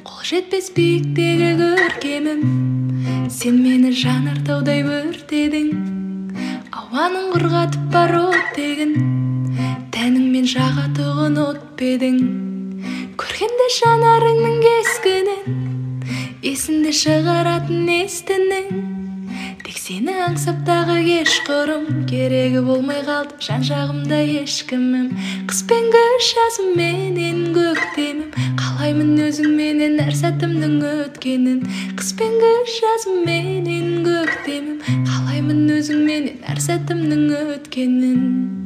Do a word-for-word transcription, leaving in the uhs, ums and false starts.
қол жетпес биіктегі көркемім, сен мені жанартаудай өртедің. Ауаның құрғатып бар оттегін, тәніңмен жағатұғын от педің. Көргенде жанарыңның кескінін, есінде шығаратын естінің. Тек сені аңсаптағы кешқұрым, керегі болмай қалды жан жағымда ешкімім. Қыс пен күз жазым менен көктемім, қалаймын өзіңменен әр сәтімнің өткенін. Қыс пен күз жазым менен көктемім, қалаймын өзіңменен әр сәтімнің өткенін.